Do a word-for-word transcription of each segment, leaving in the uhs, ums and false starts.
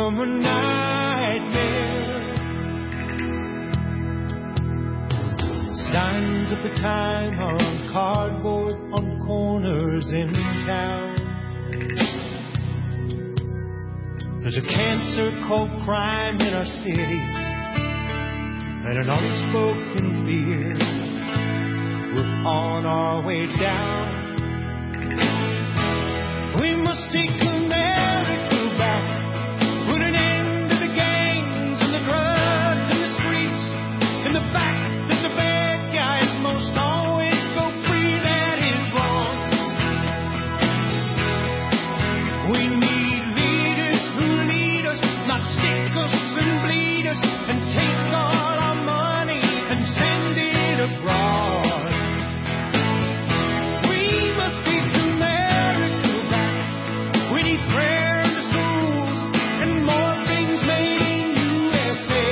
become a nightmare. Signs of the time are on cardboard on corners in town. There's a cancer called crime in our cities, and an unspoken fear. We're on our way down. We must take America back. Put an end to the gangs and the drugs and the streets, and the fact that the bad guys most always go free. That is wrong. We need leaders who lead us, not stick us and bleed us and take all our money and send it abroad. We must take America back. We need prayer in the schools and more things made in U S A.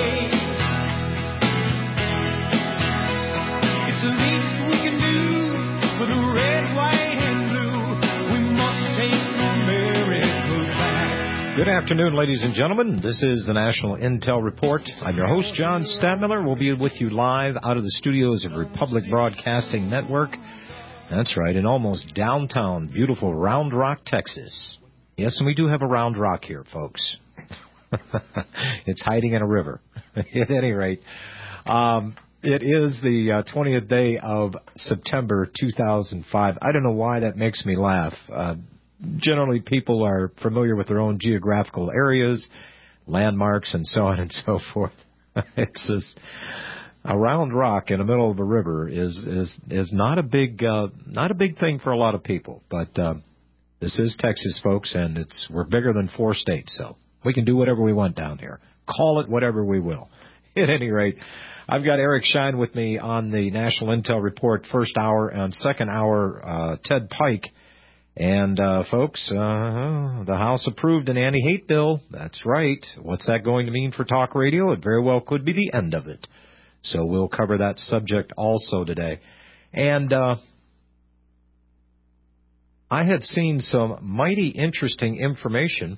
It's the least we can do for the red, white, and blue. We must take America back. Good afternoon, ladies and gentlemen. This is the National Intel Report. I'm your host, John Stadmiller. We'll be with you live out of the studios of Republic Broadcasting Network. That's right, in almost downtown, beautiful Round Rock, Texas. Yes, and we do have a Round Rock here, folks. It's hiding in a river. At any rate, um, it is the uh, twentieth day of September two thousand five. I don't know why that makes me laugh. Uh, generally, people are familiar with their own geographical areas, landmarks, and so on and so forth. It's just a Round Rock in the middle of a river is is is not a big uh, not a big thing for a lot of people, but uh, this is Texas, folks, and it's we're bigger than four states, so we can do whatever we want down here. Call it whatever we will. At any rate, I've got Eric Schein with me on the National Intel Report first hour, and second hour, uh, Ted Pike. And, uh, folks, uh, the House approved an anti-hate bill. That's right. What's that going to mean for talk radio? It very well could be the end of it. So we'll cover that subject also today. And uh, I had seen some mighty interesting information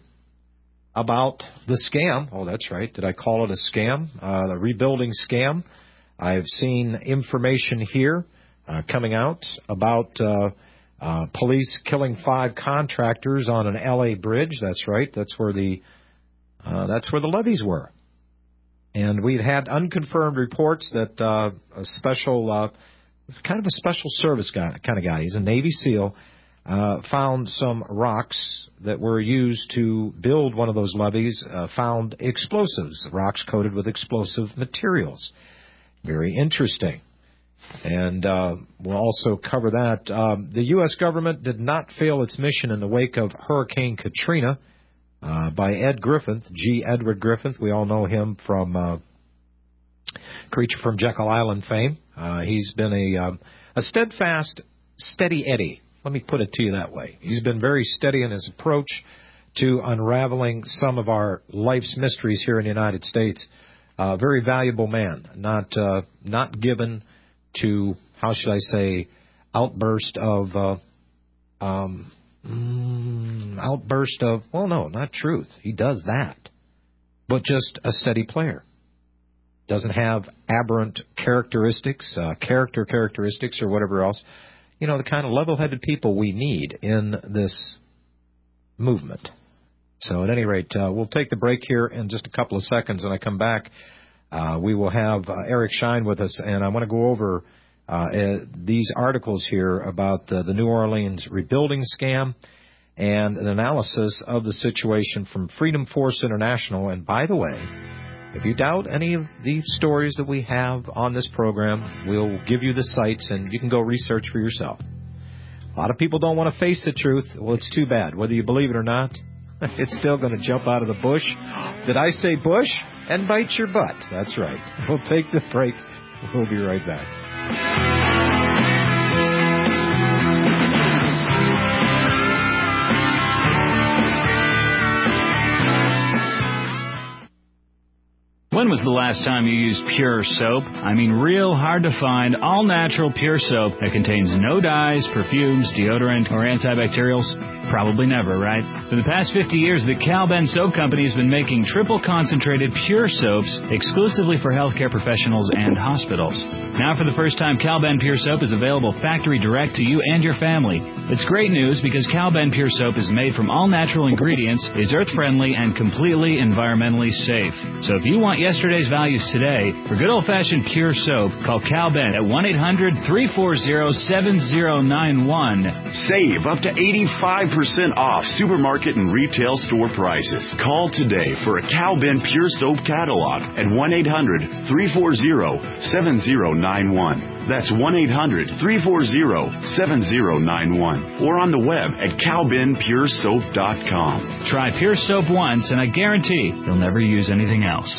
about the scam. Oh, that's right. Did I call it a scam? Uh, the rebuilding scam. I've seen information here uh, coming out about uh, uh, police killing five contractors on an L A bridge. That's right. That's where the uh, that's where the levees were. And we'd had unconfirmed reports that uh, a special, uh, kind of a special service guy, kind of guy, he's a Navy SEAL, uh, found some rocks that were used to build one of those levees, uh, found explosives, rocks coated with explosive materials. Very interesting. And uh, we'll also cover that. Um, the U S government did not fail its mission in the wake of Hurricane Katrina. Uh, by Ed Griffith, G. Edward Griffith. We all know him from uh, Creature from Jekyll Island fame. Uh, he's been a, um, a steadfast, steady Eddie. Let me put it to you that way. He's been very steady in his approach to unraveling some of our life's mysteries here in the United States. A uh, very valuable man, not uh, not given to, how should I say, outburst of... Uh, um, Mm, outburst of, well, no, not truth. He does that. But just a steady player. Doesn't have aberrant characteristics, uh, character characteristics or whatever else. You know, the kind of level-headed people we need in this movement. So at any rate, uh, we'll take the break here in just a couple of seconds. When I come back, uh, we will have uh, Eric Schein with us, and I want to go over Uh, uh, these articles here about uh, the New Orleans rebuilding scam and an analysis of the situation from Freedom Force International. And by the way, if you doubt any of the stories that we have on this program, we'll give you the sites and you can go research for yourself. A lot of people don't want to face the truth. Well, it's too bad. Whether you believe it or not, it's still going to jump out of the bush. Did I say bush? And bite your butt. That's right. We'll take the break. We'll be right back. When was the last time you used Pure Soap? I mean real hard to find, all-natural Pure Soap that contains no dyes, perfumes, deodorant, or antibacterials? Probably never, right? For the past fifty years, the Cal-Ben Soap Company has been making triple concentrated Pure Soaps exclusively for healthcare professionals and hospitals. Now, for the first time, Cal-Ben Pure Soap is available factory direct to you and your family. It's great news because Cal-Ben Pure Soap is made from all-natural ingredients, is earth-friendly, and completely environmentally safe. So if you want yesterday's values today, for good old-fashioned Pure Soap, call Cal-Ben at one eight hundred, three four zero, seven zero nine one. Save up to eighty-five percent off supermarket and retail store prices. Call today for a Cal-Ben Pure Soap catalog at one eight hundred, three four zero, seven zero nine one. That's one eight hundred, three four zero, seven zero nine one. Or on the web at cal ben pure soap dot com. Try Pure Soap once, and I guarantee you'll never use anything else.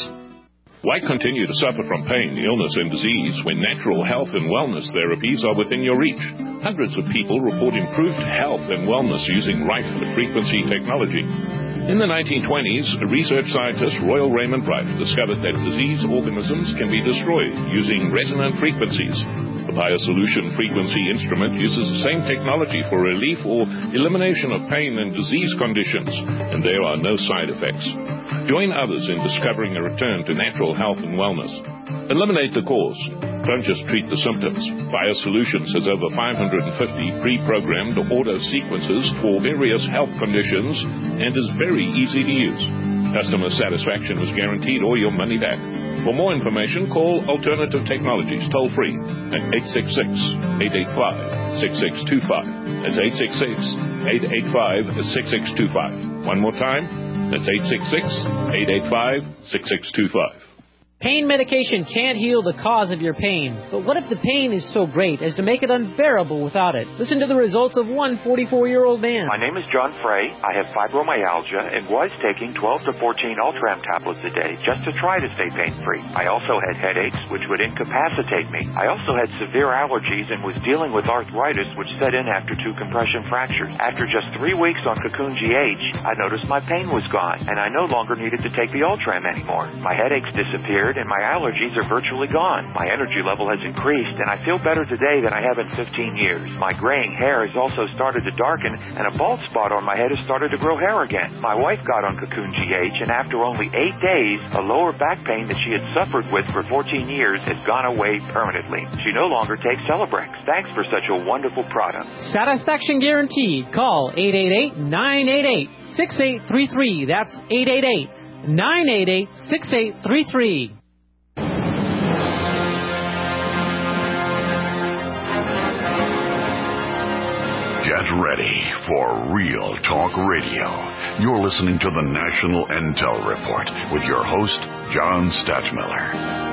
Why continue to suffer from pain, illness, and disease when natural health and wellness therapies are within your reach? Hundreds of people report improved health and wellness using Rife-frequency technology. In the nineteen twenties, research scientist Royal Raymond Rife discovered that disease organisms can be destroyed using resonant frequencies. The BioSolution frequency instrument uses the same technology for relief or elimination of pain and disease conditions, and there are no side effects. Join others in discovering a return to natural health and wellness. Eliminate the cause. Don't just treat the symptoms. BioSolutions has over five hundred fifty pre-programmed auto sequences for various health conditions and is very easy to use. Customer satisfaction is guaranteed or your money back. For more information, call Alternative Technologies toll-free at eight six six, eight eight five, six six two five. That's eight six six, eight eight five, six six two five. One more time, that's eight six six, eight eight five, six six two five. Pain medication can't heal the cause of your pain, but what if the pain is so great as to make it unbearable without it? Listen to the results of one forty-four-year-old man. My name is John Frey. I have fibromyalgia and was taking twelve to fourteen Ultram tablets a day just to try to stay pain-free. I also had headaches, which would incapacitate me. I also had severe allergies and was dealing with arthritis, which set in after two compression fractures. After just three weeks on Cocoon G H, I noticed my pain was gone, and I no longer needed to take the Ultram anymore. My headaches disappeared, and my allergies are virtually gone. My energy level has increased, and I feel better today than I have in fifteen years. My graying hair has also started to darken, and a bald spot on my head has started to grow hair again. My wife got on Cocoon G H, and after only eight days, a lower back pain that she had suffered with for fourteen years has gone away permanently. She no longer takes Celebrex. Thanks for such a wonderful product. Satisfaction guaranteed. Call eight eight eight, nine eight eight, six eight three three. That's eight eight eight, nine eight eight, six eight three three. Get ready for Real Talk Radio. You're listening to the National Intel Report with your host, John Stadtmiller.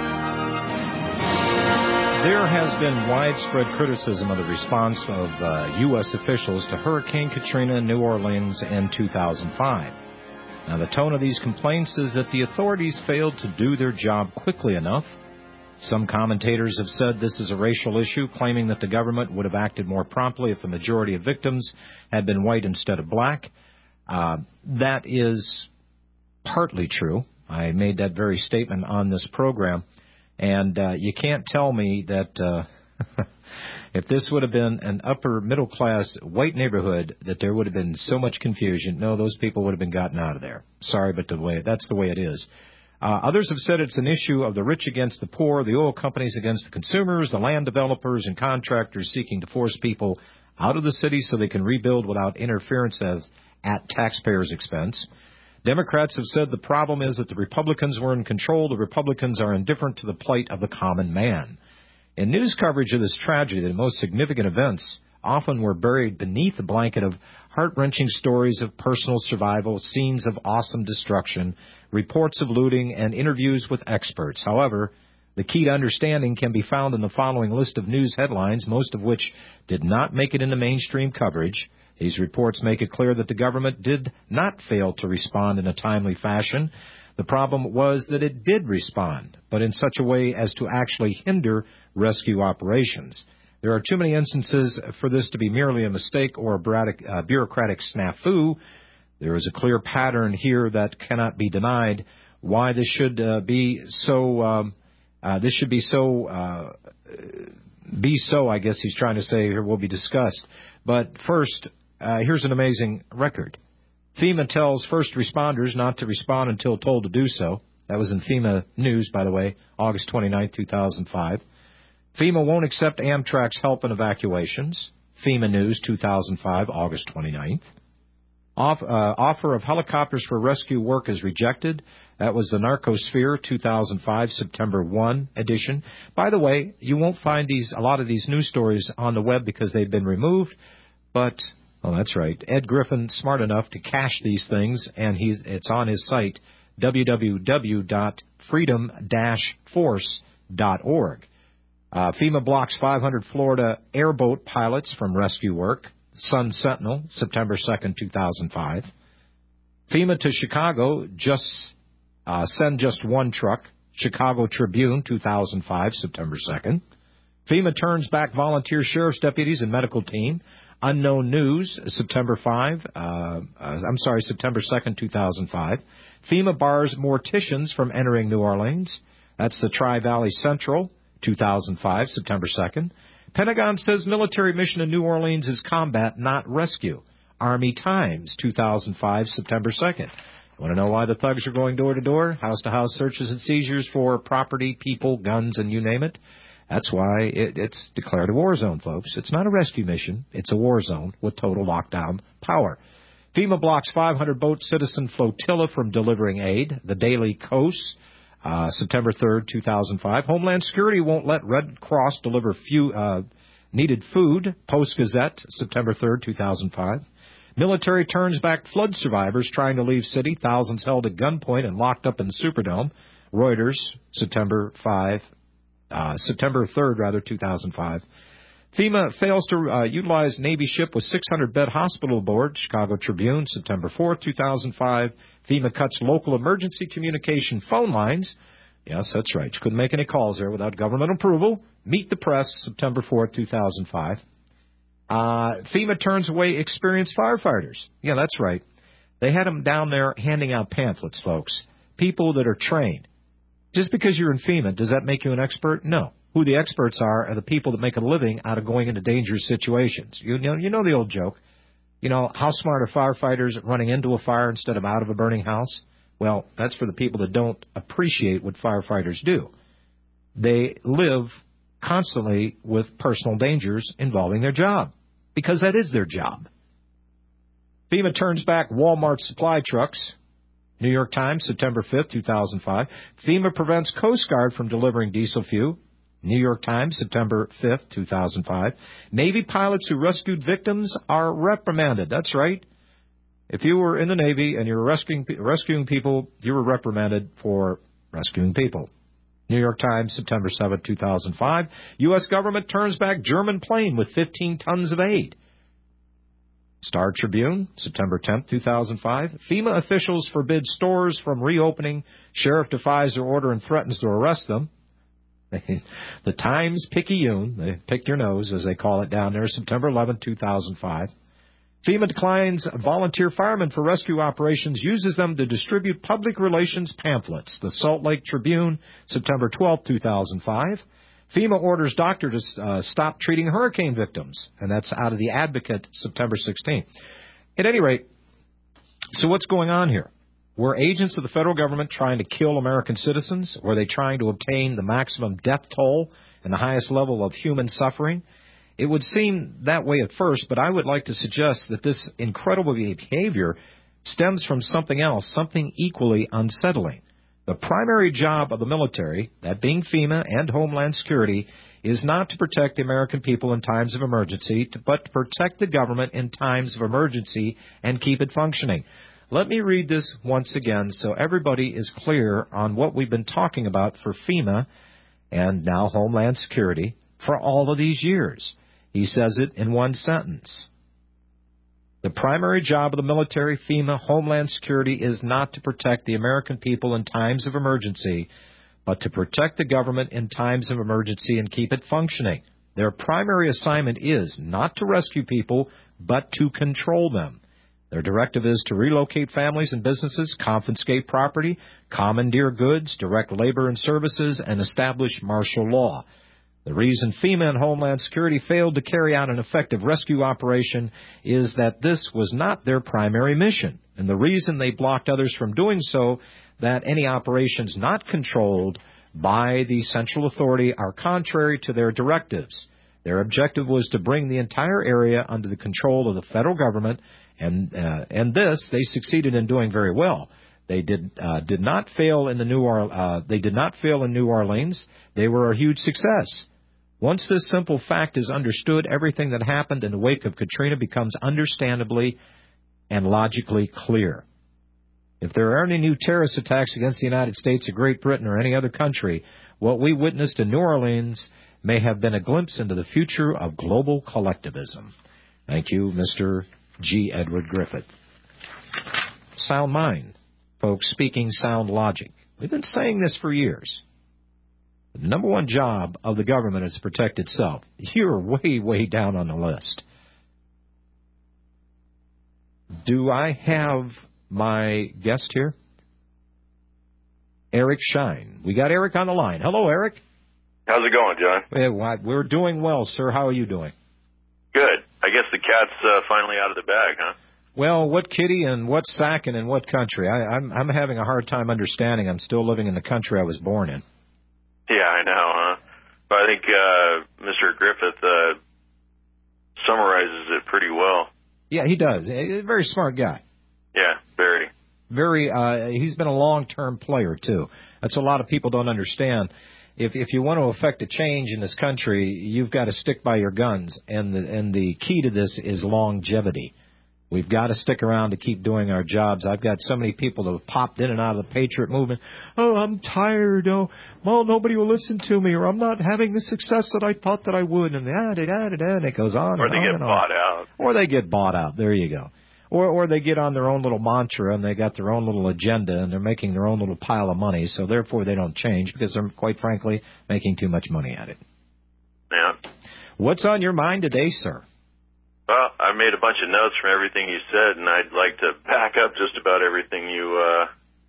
There has been widespread criticism of the response of uh, U S officials to Hurricane Katrina in New Orleans in two thousand five. Now, the tone of these complaints is that the authorities failed to do their job quickly enough. Some commentators have said this is a racial issue, claiming that the government would have acted more promptly if the majority of victims had been white instead of black. Uh, that is partly true. I made that very statement on this program. And uh, you can't tell me that uh, if this would have been an upper middle class white neighborhood, that there would have been so much confusion. No, those people would have been gotten out of there. Sorry, but the way that's the way it is. Uh, others have said it's an issue of the rich against the poor, the oil companies against the consumers, the land developers and contractors seeking to force people out of the city so they can rebuild without interference as, at taxpayers' expense. Democrats have said the problem is that the Republicans were in control. The Republicans are indifferent to the plight of the common man. In news coverage of this tragedy, the most significant events often were buried beneath a blanket of heart-wrenching stories of personal survival, scenes of awesome destruction, reports of looting, and interviews with experts. However, the key to understanding can be found in the following list of news headlines, most of which did not make it into mainstream coverage. These reports make it clear that the government did not fail to respond in a timely fashion. The problem was that it did respond, but in such a way as to actually hinder rescue operations. There are too many instances for this to be merely a mistake or a uh, bureaucratic snafu. There is a clear pattern here that cannot be denied. why this should uh, be so, um, uh, this should be so, uh, be so, I guess he's trying to say here, will be discussed. But first, uh, here's an amazing record. FEMA tells first responders not to respond until told to do so. That was in FEMA News, by the way, August twenty-ninth, two thousand five. FEMA won't accept Amtrak's help in evacuations. FEMA News, two thousand five, August twenty-ninth. Off, uh, offer of helicopters for rescue work is rejected. That was the Narcosphere, two thousand five, September first edition. By the way, you won't find these a lot of these news stories on the web because they've been removed. But, oh, that's right, Ed Griffin, smart enough to cache these things, and he's, it's on his site, w w w dot freedom dash force dot org. Uh, FEMA blocks five hundred Florida airboat pilots from rescue work. Sun Sentinel, September second, two thousand five. FEMA to Chicago, just uh, send just one truck. Chicago Tribune, two thousand five, September second. FEMA turns back volunteer sheriff's deputies and medical team. Unknown News, September fifth, uh, uh, I'm sorry, September second, two thousand five. FEMA bars morticians from entering New Orleans. That's the Tri-Valley Central, two thousand five, September second. Pentagon says military mission in New Orleans is combat, not rescue. Army Times, two thousand five, September second. Want to know why the thugs are going door to door, house to house searches and seizures for property, people, guns, and you name it? That's why it, it's declared a war zone, folks. It's not a rescue mission. It's a war zone with total lockdown power. FEMA blocks five hundred boat citizen flotilla from delivering aid. The Daily Coast, uh, September third, two thousand five. Homeland Security won't let Red Cross deliver few, uh, needed food. Post-Gazette, September third, two thousand five. Military turns back flood survivors trying to leave city. Thousands held at gunpoint and locked up in the Superdome. Reuters, September fifth. Uh, September third, rather, two thousand five. FEMA fails to uh, utilize Navy ship with six hundred bed hospital aboard. Chicago Tribune, September fourth, two thousand five. FEMA cuts local emergency communication phone lines. Yes, that's right. You couldn't make any calls there without government approval. Meet the Press, September fourth, two thousand five. Uh, FEMA turns away experienced firefighters. Yeah, that's right. They had them down there handing out pamphlets, folks. People that are trained. Just because you're in FEMA, does that make you an expert? No. Who the experts are are the people that make a living out of going into dangerous situations. You know, you know the old joke. You know, how smart are firefighters at running into a fire instead of out of a burning house? Well, that's for the people that don't appreciate what firefighters do. They live constantly with personal dangers involving their job, because that is their job. FEMA turns back Walmart supply trucks. New York Times, September fifth, two thousand five. FEMA prevents Coast Guard from delivering diesel fuel. New York Times, September fifth, two thousand five. Navy pilots who rescued victims are reprimanded. That's right. If you were in the Navy and you were rescuing, rescuing people, you were reprimanded for rescuing people. New York Times, September seventh, two thousand five. U S government turns back German plane with fifteen tons of aid. Star Tribune, September tenth, two thousand five. FEMA officials forbid stores from reopening. Sheriff defies their order and threatens to arrest them. The Times Picayune, they pick your nose, as they call it down there, September eleventh, two thousand five. FEMA declines volunteer firemen for rescue operations, uses them to distribute public relations pamphlets. The Salt Lake Tribune, September twelfth, two thousand five. FEMA orders doctor to uh, stop treating hurricane victims, and that's out of the Advocate, September sixteenth. At any rate, so what's going on here? Were agents of the federal government trying to kill American citizens? Were they trying to obtain the maximum death toll and the highest level of human suffering? It would seem that way at first, but I would like to suggest that this incredible behavior stems from something else, something equally unsettling. The primary job of the military, that being FEMA and Homeland Security, is not to protect the American people in times of emergency, but to protect the government in times of emergency and keep it functioning. Let me read this once again so everybody is clear on what we've been talking about for FEMA and now Homeland Security for all of these years. He says it in one sentence. The primary job of the military, FEMA, Homeland Security is not to protect the American people in times of emergency, but to protect the government in times of emergency and keep it functioning. Their primary assignment is not to rescue people, but to control them. Their directive is to relocate families and businesses, confiscate property, commandeer goods, direct labor and services, and establish martial law. The reason FEMA and Homeland Security failed to carry out an effective rescue operation is that this was not their primary mission. And the reason they blocked others from doing so, that any operations not controlled by the central authority are contrary to their directives. Their objective was to bring the entire area under the control of the federal government, and uh, and this they succeeded in doing very well. They did uh, did not fail in the New or- uh, they did not fail in New Orleans. They were a huge success. Once this simple fact is understood, everything that happened in the wake of Katrina becomes understandably and logically clear. If there are any new terrorist attacks against the United States or Great Britain or any other country, what we witnessed in New Orleans may have been a glimpse into the future of global collectivism. Thank you, Mister G. Edward Griffith. Sound mind, folks, speaking sound logic. We've been saying this for years. The number one job of the government is to protect itself. You're way, way down on the list. Do I have my guest here? Eric Shine. We got Eric on the line. Hello, Eric. How's it going, John? We're doing well, sir. How are you doing? Good. I guess the cat's uh, finally out of the bag, huh? Well, what kitty and what sack and in what country? I, I'm, I'm having a hard time understanding. I'm still living in the country I was born in. Yeah, I know, huh? But I think uh, Mister Griffith uh, summarizes it pretty well. Yeah, he does. A very smart guy. Yeah, very. Very. Uh, he's been a long-term player, too. That's what a lot of people don't understand. If if you want to affect a change in this country, you've got to stick by your guns, and the, and the key to this is longevity. We've got to stick around to keep doing our jobs. I've got so many people that have popped in and out of the Patriot movement. Oh, I'm tired. Oh, well, nobody will listen to me, or I'm not having the success that I thought that I would. And da, da, da, da, and it goes on. Or and they on get and bought on. out. Or they get bought out. There you go. Or or they get on their own little mantra, and they got their own little agenda, and they're making their own little pile of money, so therefore they don't change because they're, quite frankly, making too much money at it. Yeah. What's on your mind today, sir? Well, I made a bunch of notes from everything you said, and I'd like to back up just about everything you, uh,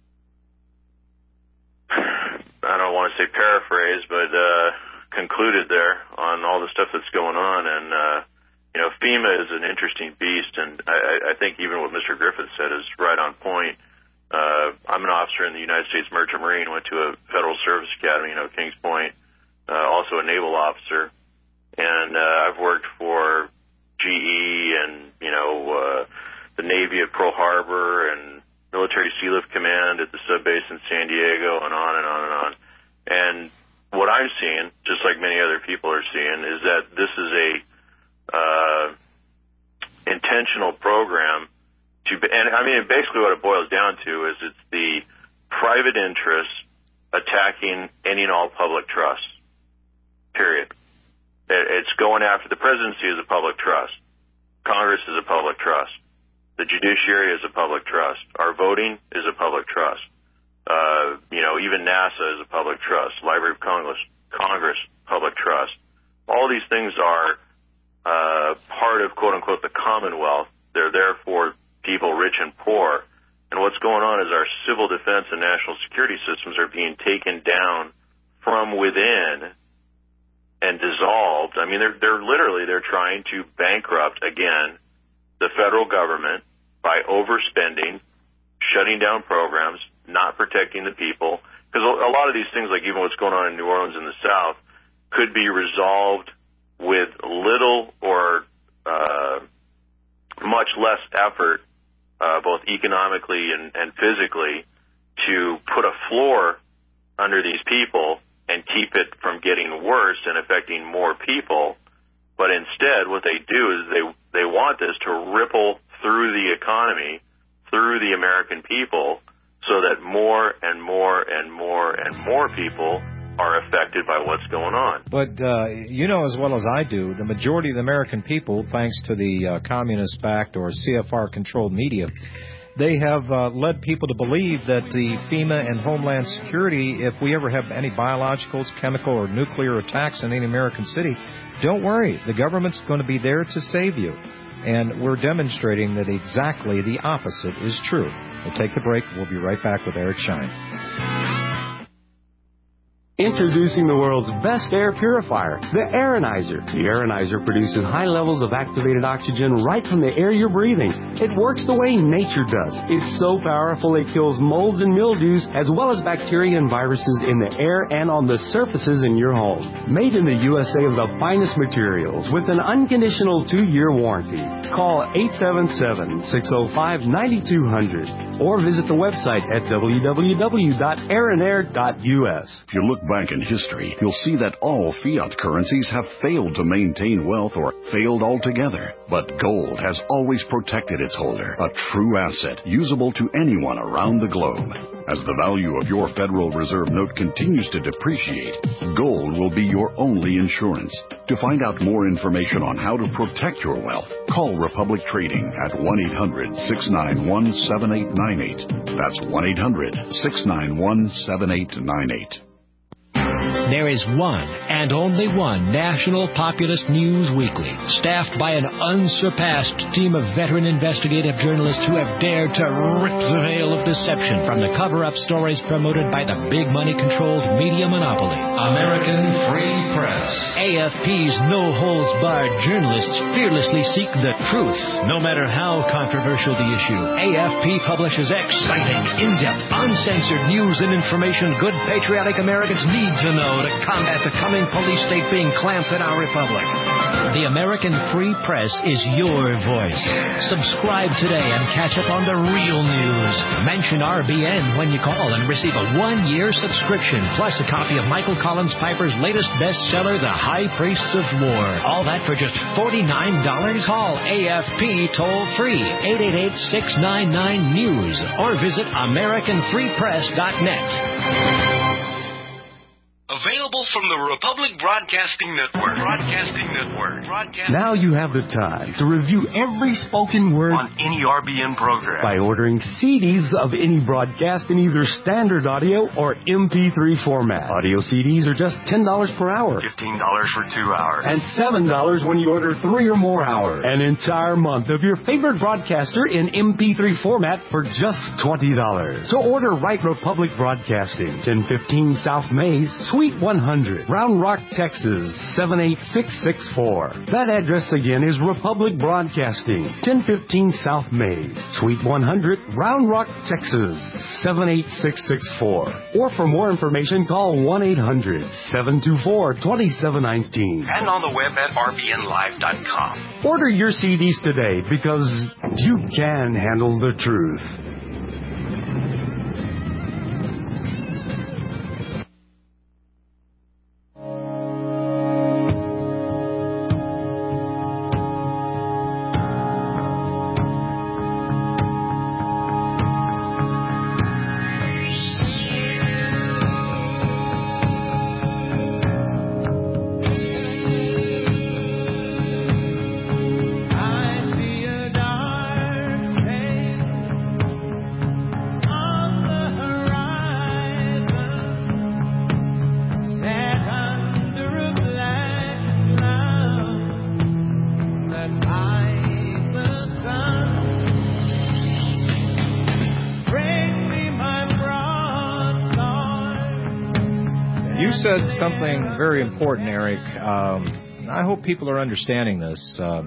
I don't want to say paraphrase, but uh, concluded there on all the stuff that's going on. And, uh, you know, FEMA is an interesting beast, and I, I think even what Mister Griffith said is right on point. Uh, I'm an officer in the United States Merchant Marine, went to a Federal Service Academy, you know, Kings Point, uh, also a naval officer. And uh, I've worked for G E and, you know, uh, the Navy at Pearl Harbor and Military Sealift Command at the sub base in San Diego, and on and on and on. And what I'm seeing, just like many other people are seeing, is that this is a uh, intentional program to, and I mean, basically what it boils down to is it's the private interests attacking any and all public trust, period. It's going after the presidency is a public trust. Congress is a public trust. The judiciary is a public trust. Our voting is a public trust. Uh, you know, even NASA is a public trust. Library of Congress, Congress, public trust. All these things are uh, part of, quote unquote, the Commonwealth. They're there for people rich and poor. And what's going on is our civil defense and national security systems are being taken down from within and dissolved. I mean, they're they're literally they're trying to bankrupt again the federal government by overspending, shutting down programs, not protecting the people. Because a lot of these things, like even what's going on in New Orleans in the South, could be resolved with little or uh, much less effort, uh, both economically and, and physically, to put a floor under these people and keep it from getting worse and affecting more people. But instead, what they do is they they want this to ripple through the economy, through the American people, so that more and more and more and more people are affected by what's going on. But uh, you know as well as I do, the majority of the American people, thanks to the uh, communist-backed or C F R-controlled media, they have uh, led people to believe that the FEMA and Homeland Security, if we ever have any biologicals, chemical, or nuclear attacks in any American city, don't worry, the government's going to be there to save you. and we're demonstrating that exactly the opposite is true. We'll take the break. We'll be right back with Eric Schein. Introducing the world's best air purifier, the Aeronizer. The Aeronizer produces high levels of activated oxygen right from the air you're breathing. It works the way nature does. It's so powerful it kills molds and mildews as well as bacteria and viruses in the air and on the surfaces in your home. Made in the U S A of the finest materials with an unconditional two-year warranty. Call eight seven seven, six oh five, nine two hundred or visit the website at w w w dot aeronair dot u s. If you look back in history, you'll see that all fiat currencies have failed to maintain wealth or failed altogether. But gold has always protected its holder, a true asset usable to anyone around the globe. As the value of your Federal Reserve note continues to depreciate, gold will be your only insurance. To find out more information on how to protect your wealth, call Republic Trading at one eight hundred, six nine one, seven eight nine eight. That's one eight hundred, six nine one, seven eight nine eight. There is one and only one National Populist News Weekly, staffed by an unsurpassed team of veteran investigative journalists who have dared to rip the veil of deception from the cover-up stories promoted by the big money-controlled media monopoly. American Free Press. A F P's no-holds-barred journalists fearlessly seek the truth, no matter how controversial the issue. A F P publishes exciting, in-depth, uncensored news and information good patriotic Americans need to know to combat the coming police state being clamped in our republic. The American Free Press is your voice. Subscribe today and catch up on the real news. Mention R B N when you call and receive a one-year subscription, plus a copy of Michael Collins Piper's latest bestseller, The High Priests of War. All that for just forty-nine dollars. Call A F P toll-free, eight eight eight, six nine nine, news, or visit american free press dot net. Available from the Republic Broadcasting Network. Broadcasting Network. Broadcasting Now you have the time to review every spoken word on any R B N program by ordering C Ds of any broadcast in either standard audio or M P three format. Audio C Ds are just ten dollars per hour. fifteen dollars for two hours. And seven dollars when you order three or more hours. An entire month of your favorite broadcaster in M P three format for just twenty dollars. So order right Republic Broadcasting, ten fifteen South Mays, Suite one hundred, Round Rock, Texas, seven eight six six four. That address again is Republic Broadcasting, ten fifteen South Mays, Suite one hundred, Round Rock, Texas, seven eight six six four. Or for more information, call one eight hundred, seven two four, two seven one nine. And on the web at r b n live dot com. Order your C Ds today because you can handle the truth. Said something very important, Eric. Um, I hope people are understanding this. Uh,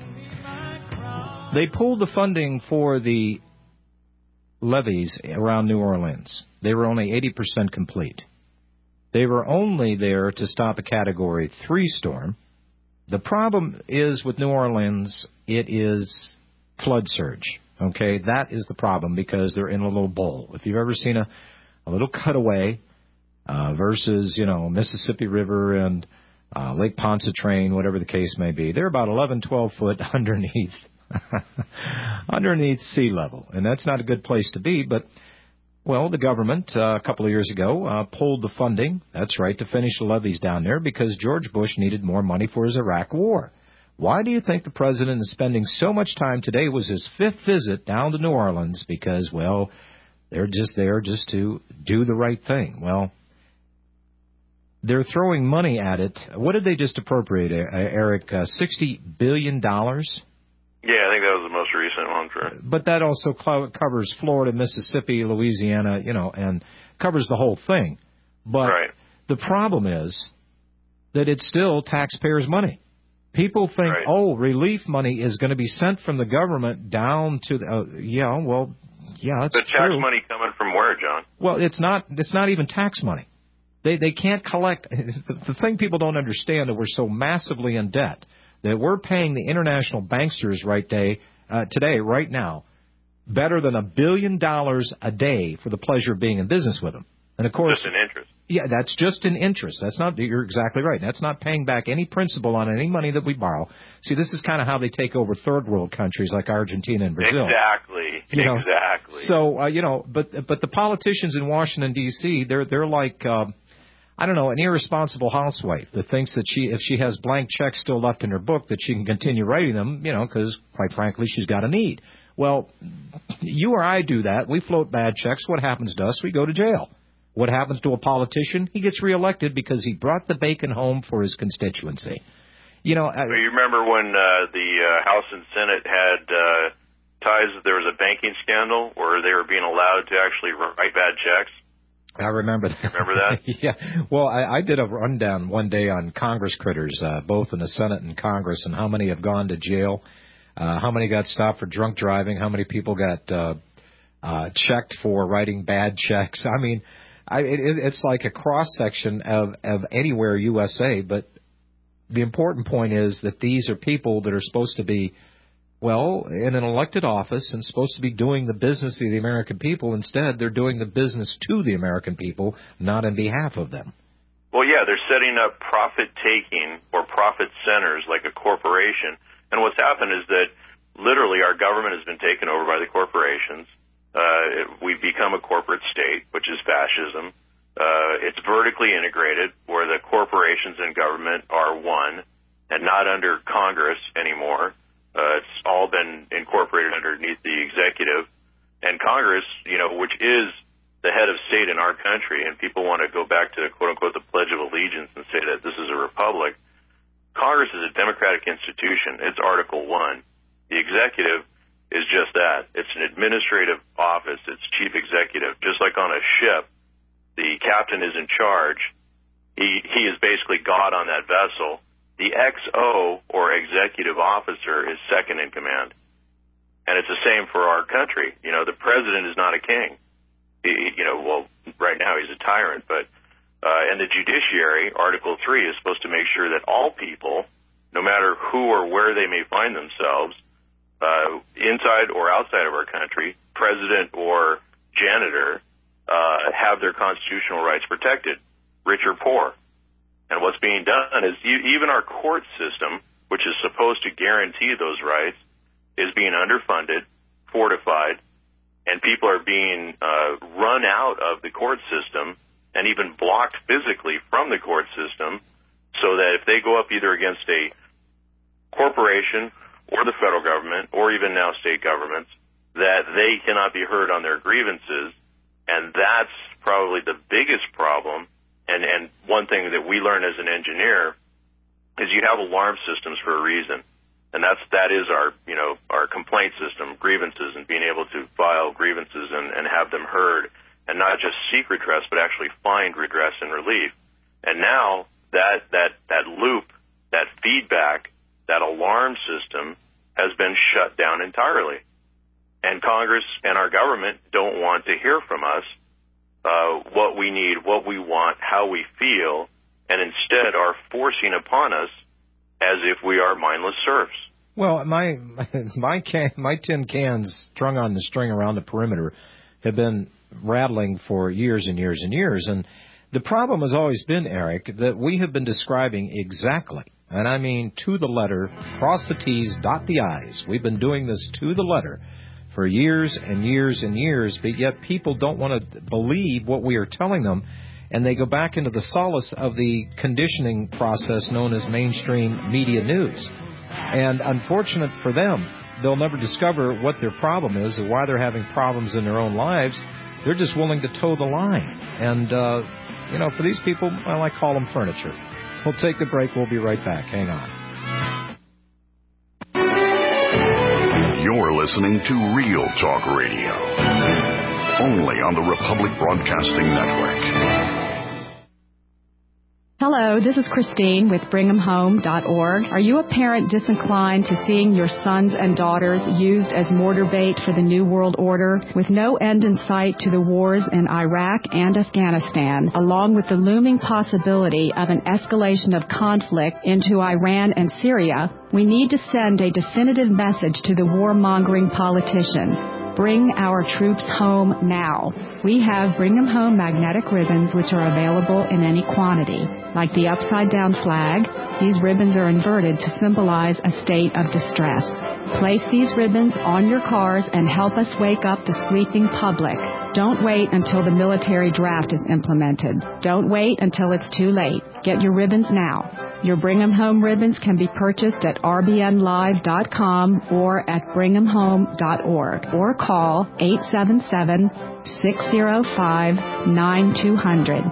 they pulled the funding for the levees around New Orleans. They were only eighty percent complete. They were only there to stop a Category three storm. The problem is with New Orleans, it is flood surge. Okay, that is the problem because they're in a little bowl. If you've ever seen a, a little cutaway Uh, versus, you know, Mississippi River and uh, Lake Pontchartrain, whatever the case may be. They're about eleven, twelve foot underneath underneath sea level. And that's not a good place to be. But, well, the government uh, a couple of years ago uh, pulled the funding, that's right, to finish the levees down there because George Bush needed more money for his Iraq war. Why do you think the president is spending so much time? Today was his fifth visit down to New Orleans because, well, they're just there just to do the right thing. Well, they're throwing money at it. What did they just appropriate, Eric? Uh, sixty billion dollars? Yeah, I think that was the most recent one. For... But that also cl- covers Florida, Mississippi, Louisiana, you know, and covers the whole thing. But right. the problem is that it's still taxpayers' money. People think, right. oh, relief money is going to be sent from the government down to the, uh, yeah, well, yeah, it's the tax true. money coming from where, John? Well, it's not, it's not even tax money. They, they can't collect. The thing people don't understand is we're so massively in debt that we're paying the international banksters right day, uh, today, right now, better than a billion dollars a day for the pleasure of being in business with them. And of course, just an interest. Yeah, that's just an interest. That's not. You're exactly right. That's not paying back any principal on any money that we borrow. See, this is kind of how they take over third world countries like Argentina and Brazil. Exactly. You know, exactly. So uh, you know, but but the politicians in Washington D C, they're they're like. Uh, I don't know, an irresponsible housewife that thinks that she, if she has blank checks still left in her book, that she can continue writing them, you know, because, quite frankly, she's got a need. Well, you or I do that. We float bad checks. What happens to us? We go to jail. What happens to a politician? He gets reelected because he brought the bacon home for his constituency. You know, I, well, you remember when uh, the uh, House and Senate had uh, ties, there was a banking scandal where they were being allowed to actually write bad checks? I remember that. Remember that? Yeah. Well, I, I did a rundown one day on Congress critters, uh, both in the Senate and Congress, and how many have gone to jail, uh, how many got stopped for drunk driving, how many people got uh, uh, checked for writing bad checks. I mean, I, it, it's like a cross-section of, of anywhere U S A, but the important point is that these are people that are supposed to be, well, in an elected office and supposed to be doing the business of the American people. Instead, they're doing the business to the American people, not on behalf of them. Well, yeah, they're setting up profit-taking or profit centers like a corporation. And what's happened is that literally our government has been taken over by the corporations. Uh, we've become a corporate state, which is fascism. Uh, it's vertically integrated, where the corporations and government are one and not under Congress anymore. Uh, it's all been incorporated underneath the executive and Congress, you know, which is the head of state in our country. And people want to go back to, quote unquote, the Pledge of Allegiance and say that this is a republic. Congress is a democratic institution. It's Article One. The executive is just that. It's an administrative office. It's chief executive. Just like on a ship, the captain is in charge. He, he is basically God on that vessel. The X O, or executive officer, is second in command. And it's the same for our country. You know, the president is not a king. He, you know, well, right now he's a tyrant, but, uh, and the judiciary, Article three, is supposed to make sure that all people, no matter who or where they may find themselves, uh, inside or outside of our country, president or janitor, uh, have their constitutional rights protected, rich or poor. And what's being done is even our court system, which is supposed to guarantee those rights, is being underfunded, fortified, and people are being uh, run out of the court system and even blocked physically from the court system so that if they go up either against a corporation or the federal government or even now state governments, that they cannot be heard on their grievances. And that's probably the biggest problem. And, and one thing that we learn as an engineer is you have alarm systems for a reason. And that's, that is our, you know, our complaint system, grievances, and being able to file grievances and, and have them heard, and not just seek redress, but actually find redress and relief. And now that, that, that loop, that feedback, that alarm system has been shut down entirely. And Congress and our government don't want to hear from us Uh, what we need, what we want, how we feel, and instead are forcing upon us as if we are mindless serfs. Well, my my can, my tin cans strung on the string around the perimeter have been rattling for years and years and years. And the problem has always been, Eric, that we have been describing exactly, and I mean to the letter, cross the T's, dot the I's. We've been doing this to the letter for years and years and years, but yet people don't want to believe what we are telling them, and they go back into the solace of the conditioning process known as mainstream media news. And unfortunate for them, they'll never discover what their problem is or why they're having problems in their own lives. They're just willing to toe the line. And, uh, you know, for these people, well, I call them furniture. We'll take the break. We'll be right back. Hang on. listening to Real Talk Radio, only on the Republic Broadcasting Network. Hello, this is Christine with Brigham Home dot org. Are you a parent disinclined to seeing your sons and daughters used as mortar bait for the New World Order, with no end in sight to the wars in Iraq and Afghanistan, along with the looming possibility of an escalation of conflict into Iran and Syria? We need to send a definitive message to the warmongering politicians. Bring our troops home now. We have Bring 'em Home magnetic ribbons, which are available in any quantity. Like the upside-down flag, these ribbons are inverted to symbolize a state of distress. Place these ribbons on your cars and help us wake up the sleeping public. Don't wait until the military draft is implemented. Don't wait until it's too late. Get your ribbons now. Your Brigham Home ribbons can be purchased at R B N live dot com or at Brigham Home dot org, or call eight seven seven, six zero five, nine two zero zero.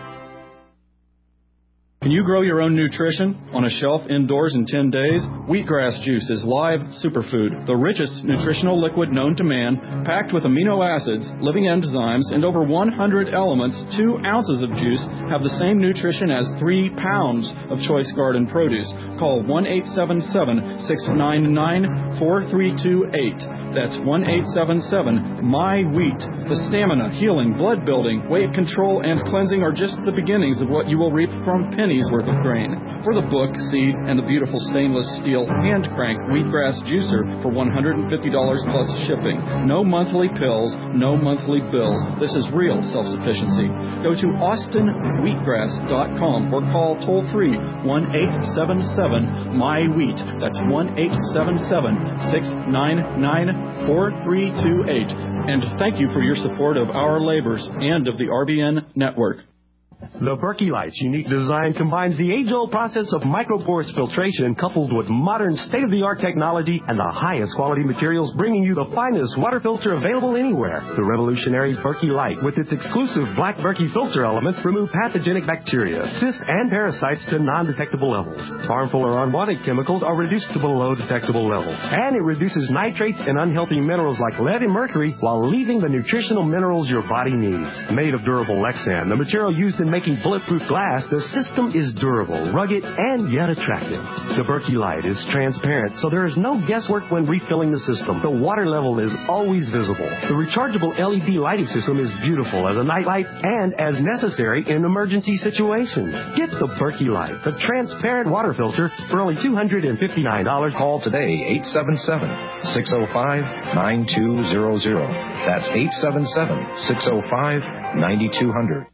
Can you grow your own nutrition on a shelf indoors in ten days? Wheatgrass juice is live superfood, the richest nutritional liquid known to man, packed with amino acids, living enzymes, and over one hundred elements. Two ounces of juice have the same nutrition as three pounds of choice garden produce. Call one eight seven seven, six nine nine, four three two eight. That's one eight seven seven, M Y wheat. The stamina, healing, blood building, weight control, and cleansing are just the beginnings of what you will reap from pennies worth of grain. For the book, seed, and the beautiful stainless steel hand crank wheatgrass juicer for one hundred fifty dollars plus shipping. No monthly pills, no monthly bills. This is real self-sufficiency. Go to austin wheatgrass dot com or call toll free one eight seven seven, M Y wheat. That's one eight seven seven, six nine nine, four three two eight. And thank you for your support of our labors and of the R B N network. The Berkey Light's unique design combines the age-old process of microporous filtration coupled with modern state-of-the-art technology and the highest quality materials, bringing you the finest water filter available anywhere. The revolutionary Berkey Light, with its exclusive black Berkey filter elements, remove pathogenic bacteria, cysts, and parasites to non-detectable levels. Harmful or unwanted chemicals are reduced to below detectable levels. And it reduces nitrates and unhealthy minerals like lead and mercury while leaving the nutritional minerals your body needs. Made of durable Lexan, the material used in making bulletproof glass, the system is durable, rugged, and yet attractive. The Berkey Light is transparent, so there is no guesswork when refilling the system. The water level is always visible. The rechargeable L E D lighting system is beautiful as a night light and as necessary in emergency situations. Get the Berkey Light, the transparent water filter, for only two hundred fifty-nine dollars. Call today, eight seven seven, six zero five, nine two zero zero. That's eight seven seven, six zero five, nine two zero zero.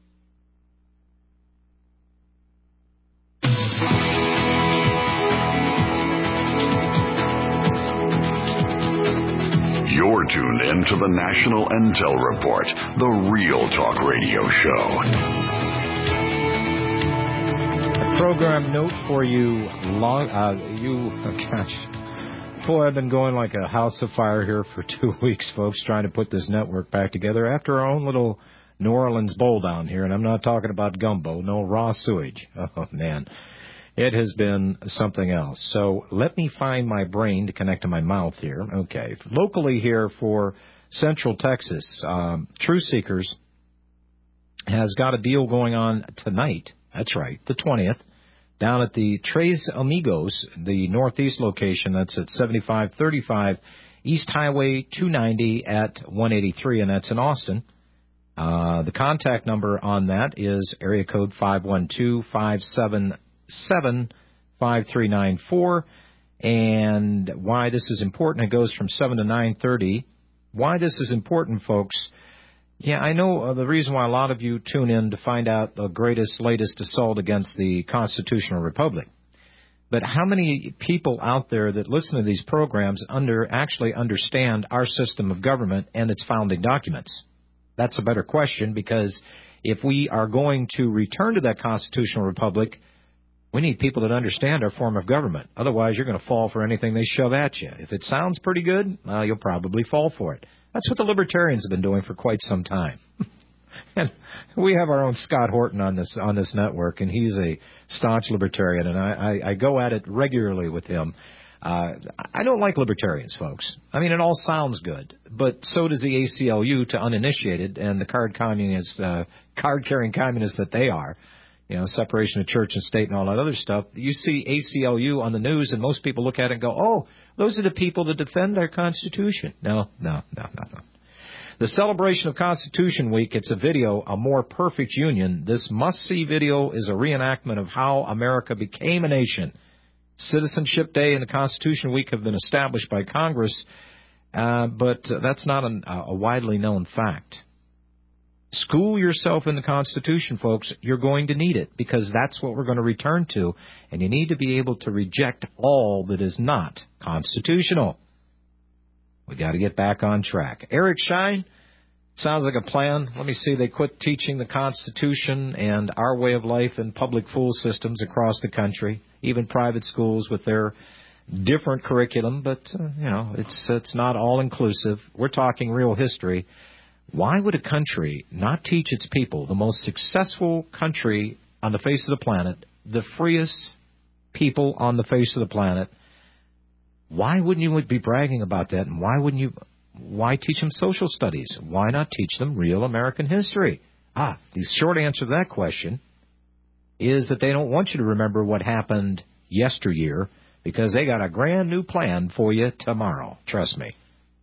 You're tuned in to the National Intel Report, the Real Talk Radio Show. A program note for you, long, uh, you, oh gosh, boy, I've been going like a house of fire here for two weeks, folks, trying to put this network back together after our own little New Orleans bowl down here, and I'm not talking about gumbo, no raw sewage. Oh, man. It has been something else. So let me find my brain to connect to my mouth here. Okay. Locally here for Central Texas, um, Truth Seekers has got a deal going on tonight. That's right, the twentieth, down at the Tres Amigos, the northeast location. That's at seventy-five thirty-five East Highway two ninety at one eighty-three, and that's in Austin. Uh, the contact number on that is area code five one two, five seven seven, five three nine four. And why this is important, it goes from seven to nine thirty. Why this is important, folks, yeah, I know uh, the reason why a lot of you tune in to find out the greatest, latest assault against the constitutional republic. But how many people out there that listen to these programs under actually understand our system of government and its founding documents? That's a better question, because if we are going to return to that constitutional republic, we need people that understand our form of government. Otherwise, you're going to fall for anything they shove at you. If it sounds pretty good, well, you'll probably fall for it. That's what the libertarians have been doing for quite some time. And we have our own Scott Horton on this on this network, and he's a staunch libertarian, and I, I, I go at it regularly with him. Uh, I don't like libertarians, folks. I mean, it all sounds good, but so does the A C L U to uninitiated and the card communists, uh, card-carrying communists that they are. You know, separation of church and state and all that other stuff. You see A C L U on the news, and most people look at it and go, oh, those are the people that defend our Constitution. No, no, no, no, no. The celebration of Constitution Week, it's a video, A More Perfect Union. This must-see video is a reenactment of how America became a nation. Citizenship Day and the Constitution Week have been established by Congress, uh, but that's not an, a widely known fact. School yourself in the Constitution, folks. You're going to need it because that's what we're going to return to, and you need to be able to reject all that is not constitutional. We got to get back on track. Eric Schein, sounds like a plan. Let me see. They quit teaching the Constitution and our way of life in public school systems across the country, even private schools with their different curriculum. But, uh, you know, it's it's not all-inclusive. We're talking real history. Why would a country not teach its people, the most successful country on the face of the planet, the freest people on the face of the planet, why wouldn't you be bragging about that? And why wouldn't you, why teach them social studies? Why not teach them real American history? Ah, the short answer to that question is that they don't want you to remember what happened yesteryear because they got a grand new plan for you tomorrow. Trust me.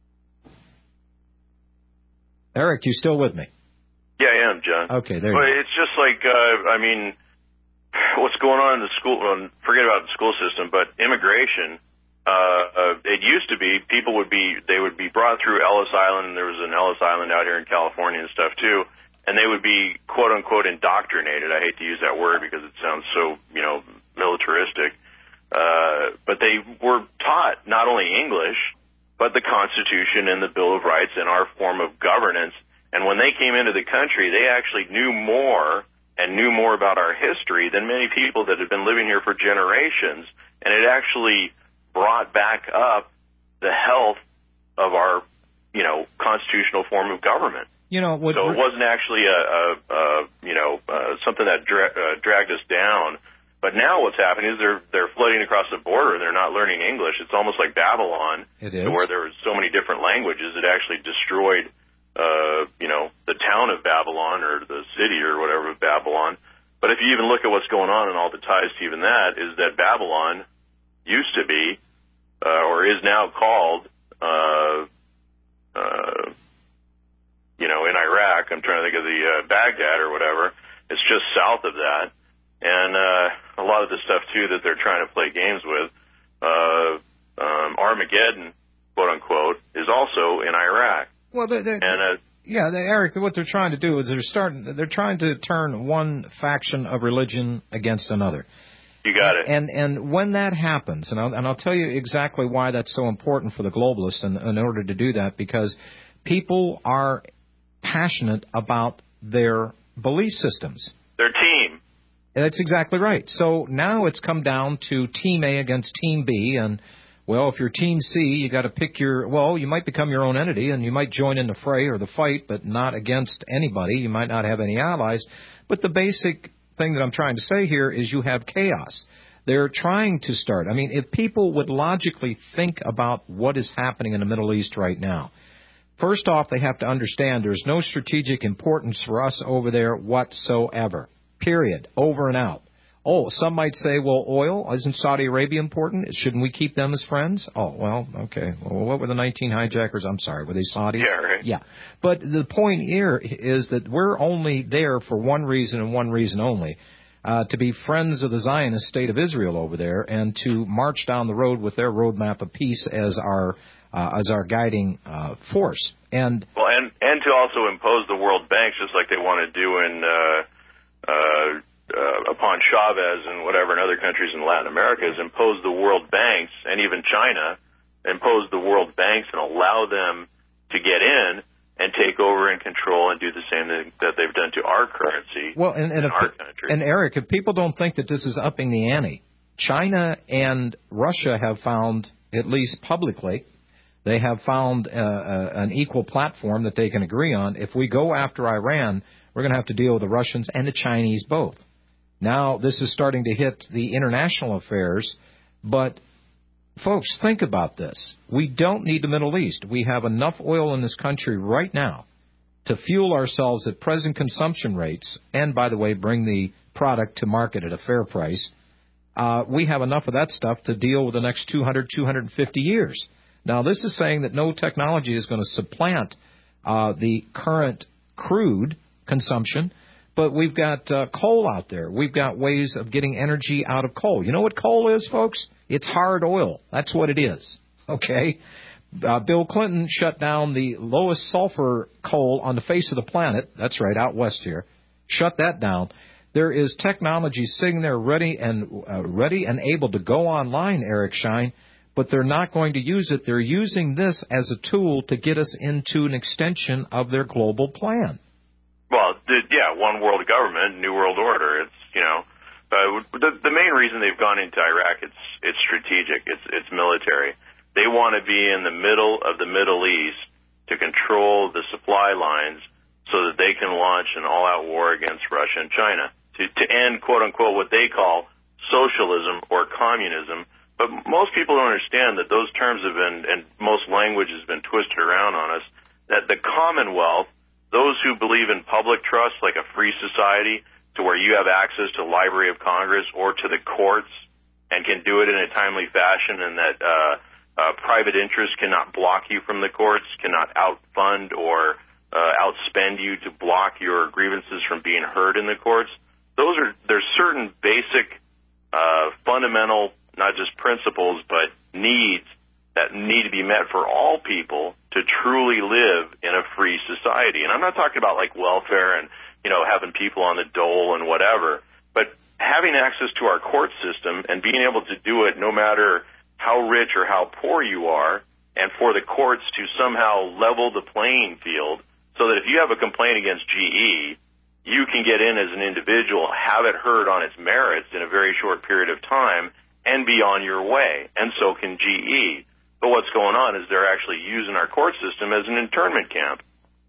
Eric, you still with me? Yeah, I am, John. Okay, there you but go. It's just like, uh, I mean, what's going on in the school, well, forget about the school system, but immigration, uh, uh, it used to be people would be, they would be brought through Ellis Island, and there was an Ellis Island out here in California and stuff too, and they would be quote unquote indoctrinated. I hate to use that word because it sounds so, you know, militaristic. Uh, but they were taught not only English, but the Constitution and the Bill of Rights and our form of governance. And when they came into the country, they actually knew more and knew more about our history than many people that had been living here for generations. And it actually brought back up the health of our, you know, constitutional form of government. You know, what, so it wasn't actually a, a, a you know, uh, something that dra- uh, dragged us down. But now what's happening is they're they're floating across the border and they're not learning English. It's almost like Babylon, it is. where there were so many different languages. It actually destroyed, uh, you know, the town of Babylon or the city or whatever of Babylon. But if you even look at what's going on and all the ties to even that, is that Babylon used to be, uh, or is now called, uh, uh, you know, in Iraq. I'm trying to think of the uh, Baghdad or whatever. It's just south of that. And uh, a lot of the stuff, too, that they're trying to play games with, uh, um, Armageddon, quote-unquote, is also in Iraq. Well, they, they, and, uh, yeah, they, Eric, what they're trying to do is they're starting. They're trying to turn one faction of religion against another. You got it. And and when that happens, and I'll, and I'll tell you exactly why that's so important for the globalists in, in order to do that, because people are passionate about their belief systems. Their team. That's exactly right. So now it's come down to Team A against Team B, and, well, if you're Team C, you got to pick your, well, you might become your own entity, and you might join in the fray or the fight, but not against anybody. You might not have any allies. But the basic thing that I'm trying to say here is you have chaos. They're trying to start. I mean, if people would logically think about what is happening in the Middle East right now, first off, they have to understand there's no strategic importance for us over there whatsoever. Period. Over and out. Oh, some might say, well, oil, isn't Saudi Arabia important? Shouldn't we keep them as friends? Oh, well, okay. Well, what were the nineteen hijackers? I'm sorry. Were they Saudis? Yeah, right. Yeah. But the point here is that we're only there for one reason and one reason only, uh, to be friends of the Zionist state of Israel over there and to march down the road with their roadmap of peace as our uh, as our guiding uh, force. And well, and, and to also impose the world banks just like they want to do in uh, uh, uh, upon Chavez and whatever in other countries in Latin America, is impose the world banks, and even China, impose the world banks and allow them to get in and take over and control and do the same thing that they've done to our currency well, and, and in if, our country. And, Eric, if people don't think that this is upping the ante, China and Russia have found, at least publicly, they have found uh, uh, an equal platform that they can agree on. If we go after Iran, we're going to have to deal with the Russians and the Chinese both. Now, this is starting to hit the international affairs, but folks, think about this. We don't need the Middle East. We have enough oil in this country right now to fuel ourselves at present consumption rates and, by the way, bring the product to market at a fair price. Uh, we have enough of that stuff to deal with the next two hundred, two hundred fifty years. Now, this is saying that no technology is going to supplant uh, the current crude consumption, but we've got uh, coal out there. We've got ways of getting energy out of coal. You know what coal is, folks? It's hard oil. That's what it is, okay? Uh, Bill Clinton shut down the lowest sulfur coal on the face of the planet. That's right, out west here. Shut that down. There is technology sitting there ready and uh, ready and able to go online, Eric Schein, but they're not going to use it. They're using this as a tool to get us into an extension of their global plan. Well, the, yeah, one world government, new world order. It's, you know, uh, the, the main reason they've gone into Iraq, it's it's strategic, it's it's military. They want to be in the middle of the Middle East to control the supply lines so that they can launch an all-out war against Russia and China to, to end, quote-unquote, what they call socialism or communism. But most people don't understand that those terms have been, and most language has been twisted around on us, that the Commonwealth, those who believe in public trust, like a free society, to where you have access to the Library of Congress or to the courts and can do it in a timely fashion, and that uh, uh, private interests cannot block you from the courts, cannot outfund or uh, outspend you to block your grievances from being heard in the courts. Those are, there's certain basic, uh, fundamental, not just principles, but needs that need to be met for all people to truly live in a free society. And I'm not talking about like welfare and, you know, having people on the dole and whatever, but having access to our court system and being able to do it no matter how rich or how poor you are, and for the courts to somehow level the playing field so that if you have a complaint against G E, you can get in as an individual, have it heard on its merits in a very short period of time, and be on your way, and so can G E. But what's going on is they're actually using our court system as an internment camp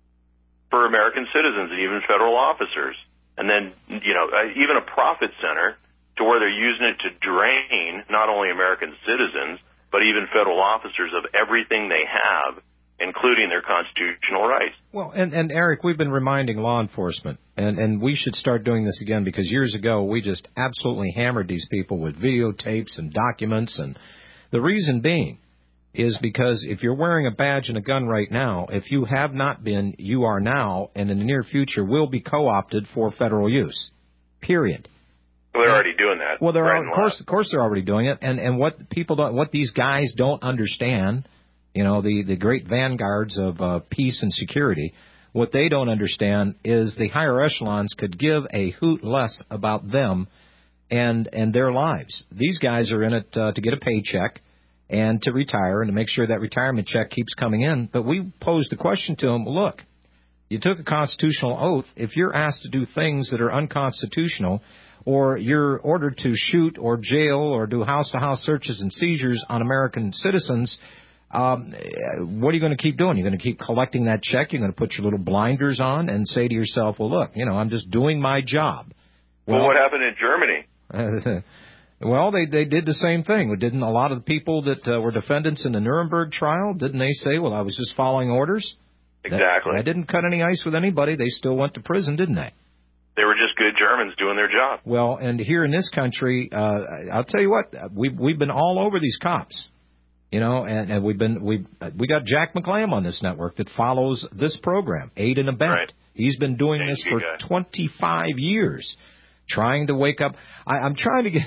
for American citizens and even federal officers. And then, you know, even a profit center to where they're using it to drain not only American citizens, but even federal officers of everything they have, including their constitutional rights. Well, and, and Eric, we've been reminding law enforcement, and, and we should start doing this again, because years ago we just absolutely hammered these people with videotapes and documents, and the reason being is because if you're wearing a badge and a gun right now, if you have not been, you are now, and in the near future will be co-opted for federal use, period. Well, they're already doing that. Well, they're right of course, of course, they're already doing it, and and what people don't, what these guys don't understand, you know, the the great vanguards of uh, peace and security, what they don't understand is the higher echelons could give a hoot less about them and and their lives. These guys are in it uh, to get a paycheck and to retire and to make sure that retirement check keeps coming in. But we posed the question to them: look, you took a constitutional oath. If you're asked to do things that are unconstitutional, or you're ordered to shoot or jail or do house-to-house searches and seizures on American citizens, um, what are you going to keep doing? You're going to keep collecting that check? You're going to put your little blinders on and say to yourself, well, look, you know, I'm just doing my job. Well, well what happened in Germany? Well, they they did the same thing. Didn't a lot of the people that uh, were defendants in the Nuremberg trial, didn't they say, well, I was just following orders? Exactly. That, I didn't cut any ice with anybody. They still went to prison, didn't they? They were just good Germans doing their job. Well, and here in this country, uh, I'll tell you what, we've, we've been all over these cops, you know, and, and we've been, we we got Jack McLam on this network that follows this program, Aid and Abet. Right. He's been doing Thank this you, for guys. twenty-five years, trying to wake up. I, I'm trying to get...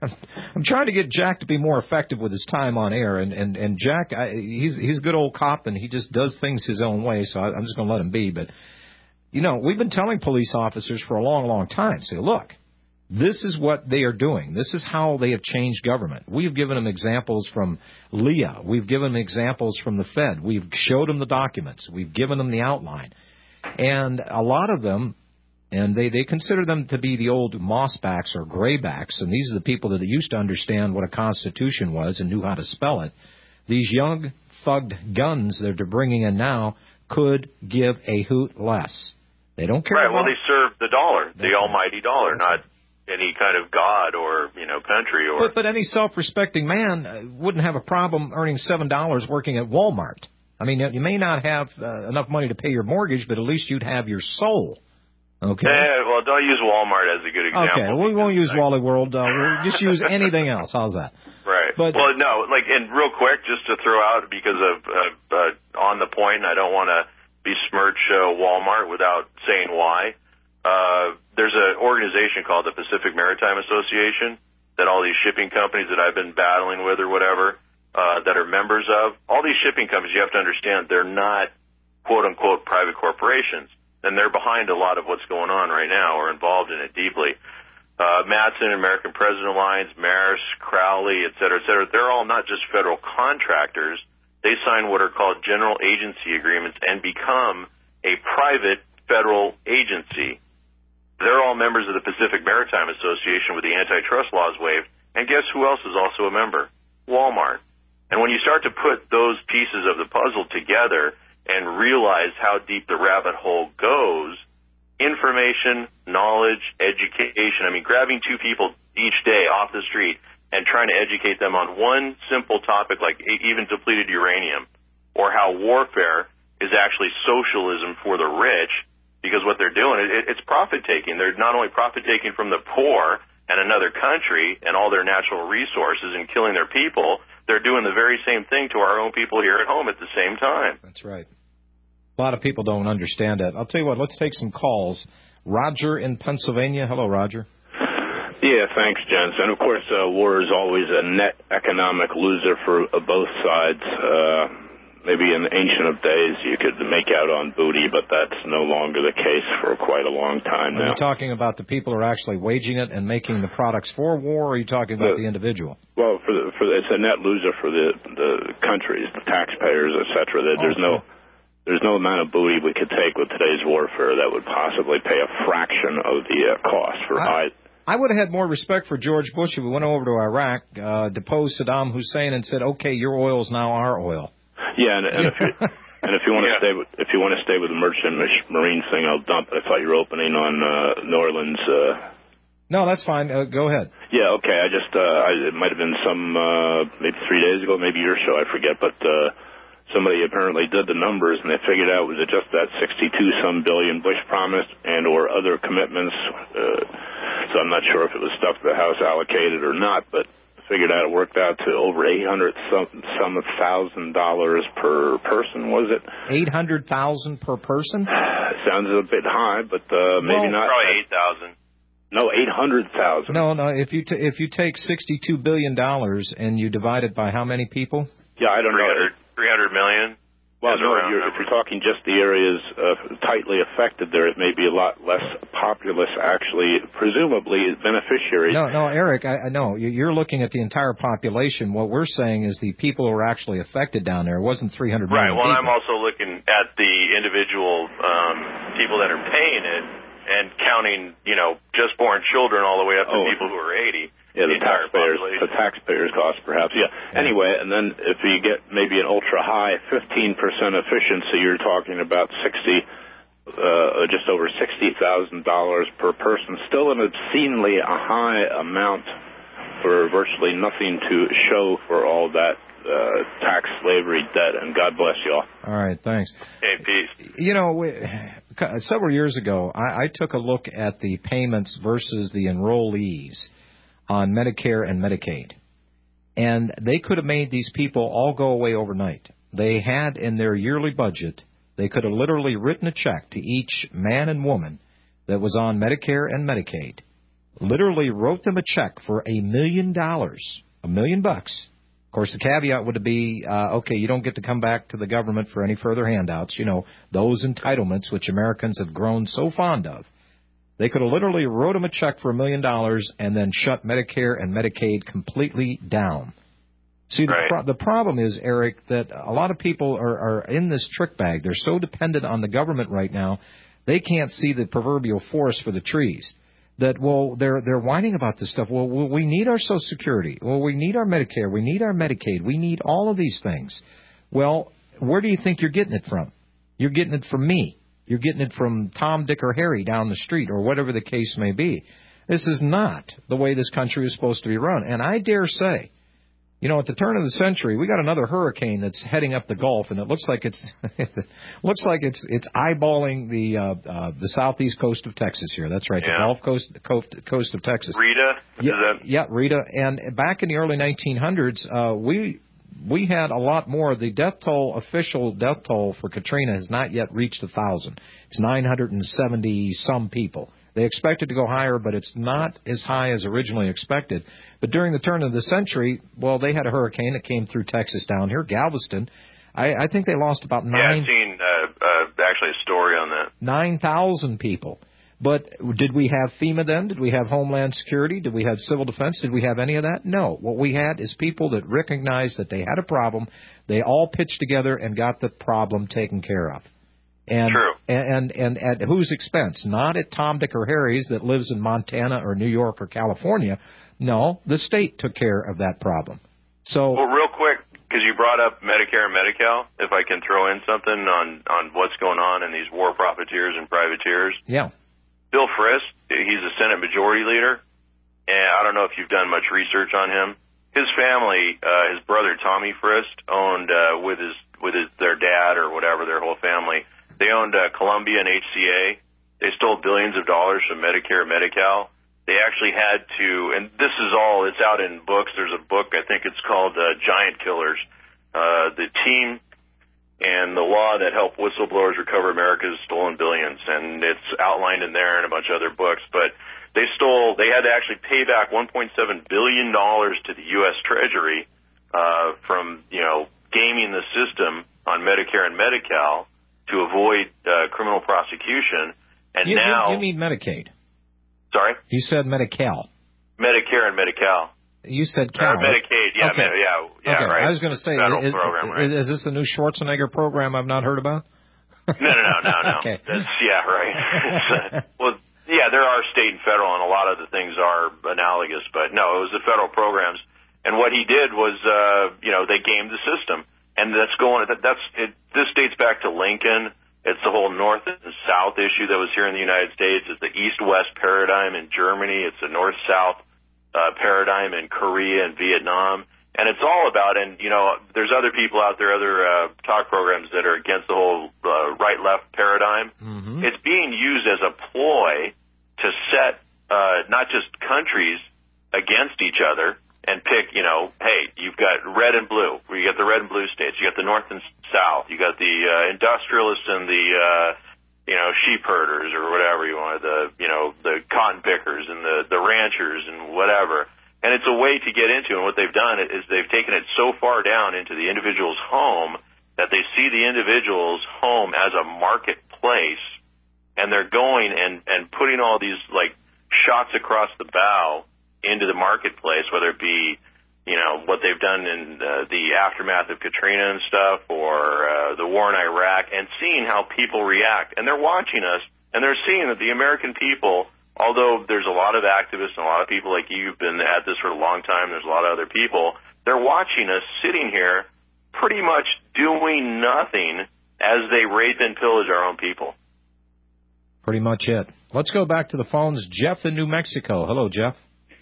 I'm trying to get Jack to be more effective with his time on air, and and and Jack, I, he's he's a good old cop, and he just does things his own way. So I, I'm just going to let him be. But you know, we've been telling police officers for a long, long time, say, look, this is what they are doing. This is how they have changed government. We've given them examples from Leah. We've given them examples from the Fed. We've showed them the documents. We've given them the outline, and a lot of them. And they, they consider them to be the old mossbacks or graybacks, and these are the people that used to understand what a constitution was and knew how to spell it. These young thugged guns that they're bringing in now could give a hoot less. They don't care Right, about... well, they serve the dollar, the almighty dollar, not, any kind of god or, you know, country or. But, but any self-respecting man uh, wouldn't have a problem earning seven dollars working at Walmart. I mean, you may not have uh, enough money to pay your mortgage, but at least you'd have your soul. Okay. Yeah, well, don't use Walmart as a good example. Okay, well, we won't use Wally World. Uh, we'll just use anything else. How's that? Right. But, well, no, like, and real quick, just to throw out, because of uh, uh, on the point, I don't want to besmirch uh, Walmart without saying why. Uh, there's an organization called the Pacific Maritime Association that all these shipping companies that I've been battling with or whatever, uh, that are members of. All these shipping companies, you have to understand, they're not quote-unquote private corporations. And they're behind a lot of what's going on right now or involved in it deeply. Uh, Matson, American President Alliance, Maersk, Crowley, et cetera, et cetera, they're all not just federal contractors. They sign what are called general agency agreements and become a private federal agency. They're all members of the Pacific Maritime Association with the antitrust laws waived. And guess who else is also a member? Walmart. And when you start to put those pieces of the puzzle together and realize how deep the rabbit hole goes, information, knowledge, education. I mean, grabbing two people each day off the street and trying to educate them on one simple topic like even depleted uranium, or how warfare is actually socialism for the rich, because what they're doing, it, it's profit-taking. They're not only profit-taking from the poor and another country and all their natural resources and killing their people, they're doing the very same thing to our own people here at home at the same time. That's right. A lot of people don't understand that. I'll tell you what, let's take some calls. Roger in Pennsylvania. Hello, Roger. Yeah, thanks, gents. And, of course, uh, war is always a net economic loser for uh, both sides. Uh, maybe in the ancient of days you could make out on booty, but that's no longer the case for quite a long time now. Are you talking about the people who are actually waging it and making the products for war, or are you talking about the, the individual? Well, for the, for the, it's a net loser for the, the countries, the taxpayers, et cetera. There's oh, no... There's no amount of booty we could take with today's warfare that would possibly pay a fraction of the uh, cost for I, I would have had more respect for George Bush if we went over to Iraq, uh, deposed Saddam Hussein, and said, "Okay, your oil is now our oil." Yeah, and, and if you and if you want to yeah. stay with if you want to stay with the merchant marine thing, I'll dump it. I thought you were opening on uh, New Orleans. Uh... No, that's fine. Uh, go ahead. Yeah, okay. I just uh, I, it might have been some uh, maybe three days ago, maybe your show, I forget, but. Uh, Somebody apparently did the numbers, and they figured out was it just that sixty-two some billion Bush promised and or other commitments. Uh, so I'm not sure if it was stuff the House allocated or not, but figured out it worked out to over eight hundred some some thousand dollars per person. Was it eight hundred thousand per person? Sounds a bit high, but uh, maybe well, not. Probably eight thousand. No, eight hundred thousand. No, no. If you t- if you take sixty-two billion dollars and you divide it by how many people? Yeah, I don't know. three hundred million? Well, no, you're, if you're talking just the areas uh, tightly affected there, it may be a lot less populous, actually, presumably beneficiaries. No, no, Eric, I, I know. You're looking at the entire population. What we're saying is the people who are actually affected down there. It wasn't three hundred million Right, well, people. I'm also looking at the individual um, people that are paying it and counting, you know, just born children all the way up to oh. people who are eighty. Yeah, the, the taxpayers, population. the taxpayers' cost, perhaps. Yeah. yeah. Anyway, and then if you get maybe an ultra high fifteen percent efficiency, you're talking about sixty, uh, just over sixty thousand dollars per person. Still an obscenely a high amount for virtually nothing to show for all that uh, tax, slavery, debt, and God bless you all. All right, thanks. Hey, peace. You know, we, several years ago, I, I took a look at the payments versus the enrollees on Medicare and Medicaid. And they could have made these people all go away overnight. They had in their yearly budget, they could have literally written a check to each man and woman that was on Medicare and Medicaid, literally wrote them a check for a million dollars, a million bucks. Of course, the caveat would be, uh, okay, you don't get to come back to the government for any further handouts, you know, those entitlements which Americans have grown so fond of. They could have literally wrote them a check for a million dollars and then shut Medicare and Medicaid completely down. See, the, right. pro- the problem is, Eric, that a lot of people are, are in this trick bag. They're so dependent on the government right now, they can't see the proverbial forest for the trees. That, well, they're they're whining about this stuff. Well, we need our Social Security. Well, we need our Medicare. We need our Medicaid. We need all of these things. Well, where do you think you're getting it from? You're getting it from me. You're getting it from Tom, Dick, or Harry down the street, or whatever the case may be. This is not the way this country is supposed to be run. And I dare say, you know, at the turn of the century, we got another hurricane that's heading up the Gulf, and it looks like it's looks like it's it's eyeballing the uh, uh, the southeast coast of Texas here. That's right, Yeah. the Gulf coast coast, coast of Texas. Rita? Yeah, Is that- yeah, Rita. And back in the early nineteen hundreds, uh, we we had a lot more. The death toll, official death toll for Katrina, has not yet reached a thousand. It's nine hundred seventy some people. They expect it to go higher, but it's not as high as originally expected. But during the turn of the century, well, they had a hurricane that came through Texas down here, Galveston. I, I think they lost about Yeah, nine I've seen uh, uh, actually a story on that. nine thousand people. But did we have FEMA then? Did we have Homeland Security? Did we have Civil Defense? Did we have any of that? No. What we had is people that recognized that they had a problem. They all pitched together and got the problem taken care of. And, True. And, and and at whose expense? Not at Tom, Dick, or Harry's that lives in Montana or New York or California. No, the state took care of that problem. So, Well, real quick, because you brought up Medicare and Medi-Cal, if I can throw in something on, on what's going on in these war profiteers and privateers. yeah. Bill Frist, he's a Senate Majority Leader, and I don't know if you've done much research on him. His family, uh, his brother Tommy Frist, owned uh, with his with his their dad or whatever, their whole family. They owned uh, Columbia and H C A. They stole billions of dollars from Medicare and Medi-Cal. They actually had to, and this is all, it's out in books. There's a book, I think it's called uh, Giant Killers. Uh, the team and the law that helped whistleblowers recover America's stolen billions. And it's outlined in there and a bunch of other books. But they stole, they had to actually pay back one point seven billion dollars to the U S Treasury uh, from, you know, gaming the system on Medicare and Medi-Cal to avoid uh, criminal prosecution. And You, now... you, you mean Medicaid. Sorry? You said Medi-Cal. Medicare and Medi-Cal. You said Uh, Cal. Medicaid, yeah, Okay. Med- yeah, yeah, okay. right. I was going to say, Federal is, program, right? is, is this a new Schwarzenegger program I've not heard about? No, no, no, no, no. Okay. That's, yeah, right. It's, uh, well, yeah, there are state and federal, and a lot of the things are analogous, but no, it was the federal programs. And what he did was, uh, you know, they gamed the system, and that's going. That, that's it, this dates back to Lincoln. It's the whole North and South issue that was here in the United States. It's the East-West paradigm in Germany. It's the North-South uh, paradigm in Korea and Vietnam. And it's all about, and, you know, there's other people out there, other uh, talk programs that are against the whole uh, right-left paradigm. Mm-hmm. It's being used as a ploy to set uh, not just countries against each other and pick, you know, hey, you've got red and blue. You got the red and blue states. You got the North and South. You got the uh, industrialists and the, uh, you know, sheep herders or whatever you want, the, you know, the cotton pickers and the, the ranchers and whatever. And it's a way to get into, and what they've done is they've taken it so far down into the individual's home that they see the individual's home as a marketplace, and they're going and, and putting all these, like, shots across the bow into the marketplace, whether it be, you know, what they've done in uh, the aftermath of Katrina and stuff, or uh, the war in Iraq, and seeing how people react. And they're watching us, and they're seeing that the American people, although there's a lot of activists and a lot of people like you who've been at this for a long time, there's a lot of other people, they're watching us sitting here pretty much doing nothing as they rape and pillage our own people. Pretty much it. Let's go back to the phones. Jeff in New Mexico. Hello, Jeff.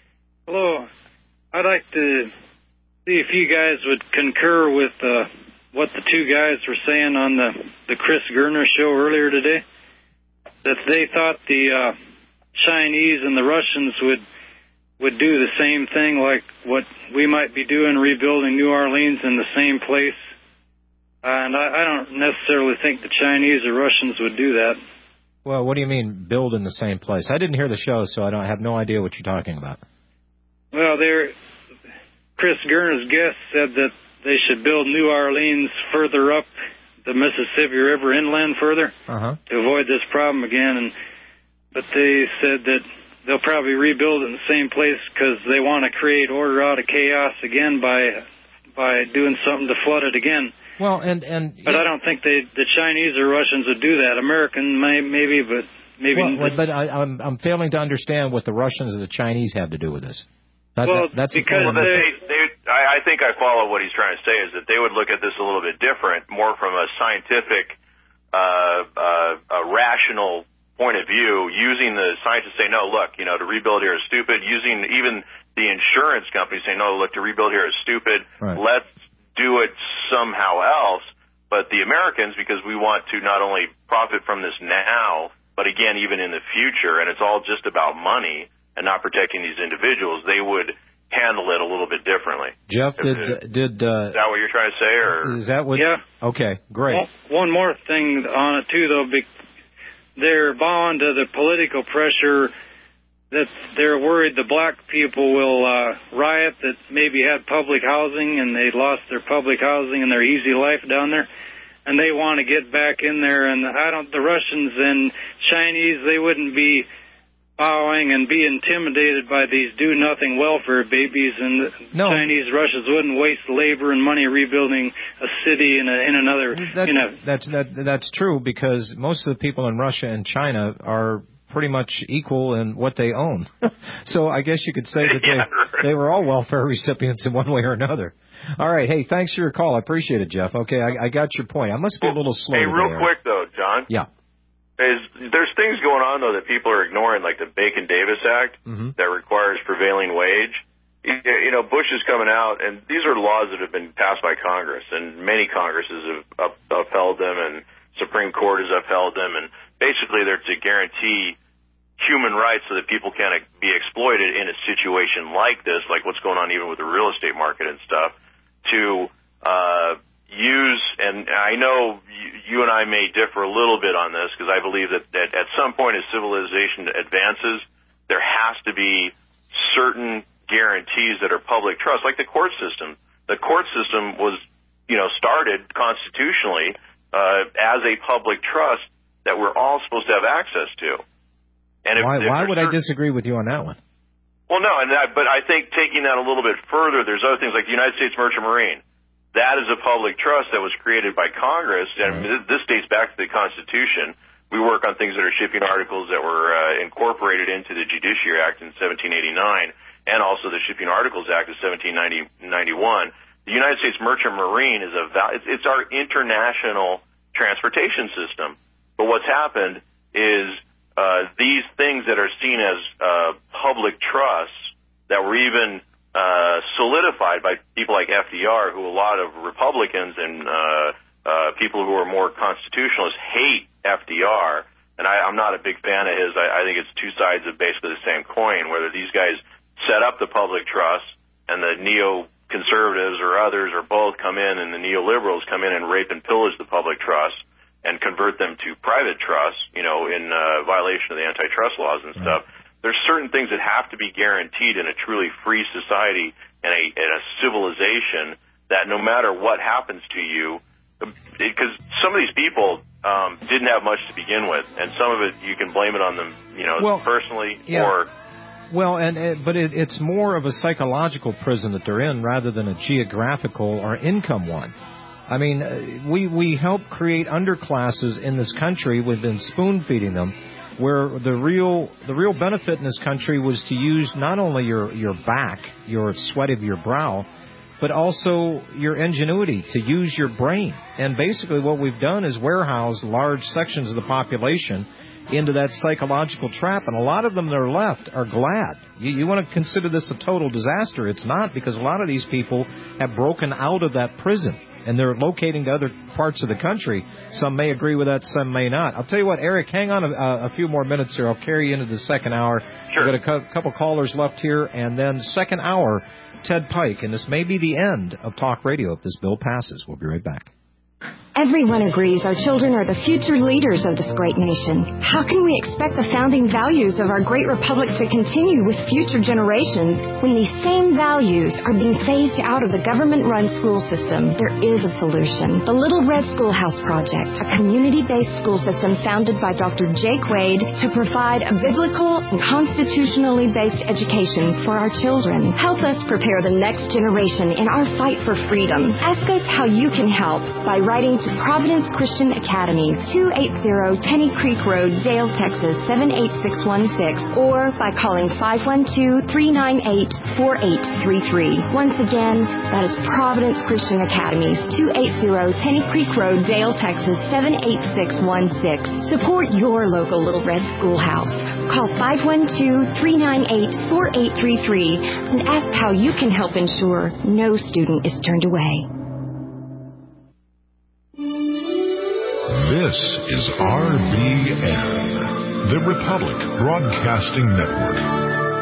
Hello. I'd like to see if you guys would concur with uh, what the two guys were saying on the, the Chris Gerner show earlier today, that they thought the uh, Chinese and the Russians would would do the same thing like what we might be doing, rebuilding New Orleans in the same place. Uh, and I, I don't necessarily think the Chinese or Russians would do that. Well, what do you mean build in the same place? I didn't hear the show, so I don't I have no idea what you're talking about. Well, there, Chris Gerner's guest said that they should build New Orleans further up the Mississippi River inland further uh-huh. to avoid this problem again. And but they said that they'll probably rebuild it in the same place because they want to create order out of chaos again by by doing something to flood it again. Well, and and but I don't think they the Chinese or Russians would do that. American may, maybe, but maybe. Well, but I, I'm I'm failing to understand what the Russians or the Chinese have to do with this. That, well, that, that's because the they, they, I, I think I follow what he's trying to say is that they would look at this a little bit different, more from a scientific, uh, uh, a rational point of view, using the scientists say, no, look, you know, to rebuild here is stupid, using even the insurance companies say, no, look, to rebuild here is stupid, right. Let's do it somehow else. But the Americans, because we want to not only profit from this now, but again, even in the future, and it's all just about money and not protecting these individuals, they would handle it a little bit differently. Jeff, did did uh, is that what you're trying to say, or is that what? Yeah. Okay, great. One, one more thing on it too, though. They're bowing to the political pressure that they're worried the black people will uh, riot that maybe had public housing and they lost their public housing and their easy life down there, and they want to get back in there. And I don't. The Russians and Chinese, they wouldn't be bowing and be intimidated by these do-nothing welfare babies, and the no. Chinese, Russians wouldn't waste labor and money rebuilding a city in, a, in another. That, in a, that's that that's true, because most of the people in Russia and China are pretty much equal in what they own. So I guess you could say that yeah, they right. they were all welfare recipients in one way or another. All right, hey, thanks for your call. I appreciate it, Jeff. Okay, I, I got your point. I must be a little slow. Hey, today, real Eric. quick though, John. Yeah. Is, there's things going on, though, that people are ignoring, like the Bacon-Davis Act mm-hmm. that requires prevailing wage. You, you know, Bush is coming out, and these are laws that have been passed by Congress, and many Congresses have up, upheld them, and Supreme Court has upheld them, and basically they're to guarantee human rights so that people can't be exploited in a situation like this, like what's going on even with the real estate market and stuff, to uh use, and I know you and I may differ a little bit on this, because I believe that, that at some point as civilization advances, there has to be certain guarantees that are public trust, like the court system. The court system was, you know, started constitutionally uh, as a public trust that we're all supposed to have access to. And if, why if why would certain, I disagree with you on that one? Well, no, and that, but I think taking that a little bit further, there's other things like the United States Merchant Marine. That is a public trust that was created by Congress, and right. this dates back to the Constitution. We work on things that are shipping articles that were uh, incorporated into the Judiciary Act in seventeen eighty-nine, and also the Shipping Articles Act of seventeen ninety-one. The United States Merchant Marine is a val- it's, it's our international transportation system. But what's happened is uh, these things that are seen as uh, public trusts that were even Uh, solidified by people like F D R, who a lot of Republicans and uh, uh, people who are more constitutionalists hate F D R, and I, I'm not a big fan of his. I, I think it's two sides of basically the same coin, whether these guys set up the public trust and the neoconservatives or others or both come in and the neoliberals come in and rape and pillage the public trust and convert them to private trusts, you know, in uh, violation of the antitrust laws and stuff. There's certain things that have to be guaranteed in a truly free society and a, and a civilization that no matter what happens to you, because some of these people um, didn't have much to begin with, and some of it you can blame it on them, you know, well, personally yeah. or. Well, and it, but it, it's more of a psychological prison that they're in rather than a geographical or income one. I mean, we we help create underclasses in this country. We've been spoon feeding them. Where the real the real benefit in this country was to use not only your, your back, your sweat of your brow, but also your ingenuity, to use your brain. And basically what we've done is warehouse large sections of the population into that psychological trap. And a lot of them that are left are glad. You, you want to consider this a total disaster. It's not, because a lot of these people have broken out of that prison. And they're locating to other parts of the country. Some may agree with that, some may not. I'll tell you what, Eric, hang on a, a few more minutes here. I'll carry you into the second hour. Sure. We've got a cu- couple callers left here. And then second hour, Ted Pike. And this may be the end of talk radio if this bill passes. We'll be right back. Everyone agrees our children are the future leaders of this great nation. How can we expect the founding values of our great republic to continue with future generations when these same values are being phased out of the government-run school system? There is a solution. The Little Red Schoolhouse Project, a community-based school system founded by Doctor Jake Wade to provide a biblical and constitutionally based education for our children. Help us prepare the next generation in our fight for freedom. Ask us how you can help by writing to Providence Christian Academy, two eighty Tenny Creek Road, Dale, Texas, seven eight six one six, or by calling five one two, three nine eight, four eight three three. Once again, that is Providence Christian Academy, two eighty Tenny Creek Road, Dale, Texas, seven eight six one six. Support your local Little Red Schoolhouse. Call five one two, three nine eight, four eight three three and ask how you can help ensure no student is turned away. This is R B N, the Republic Broadcasting Network.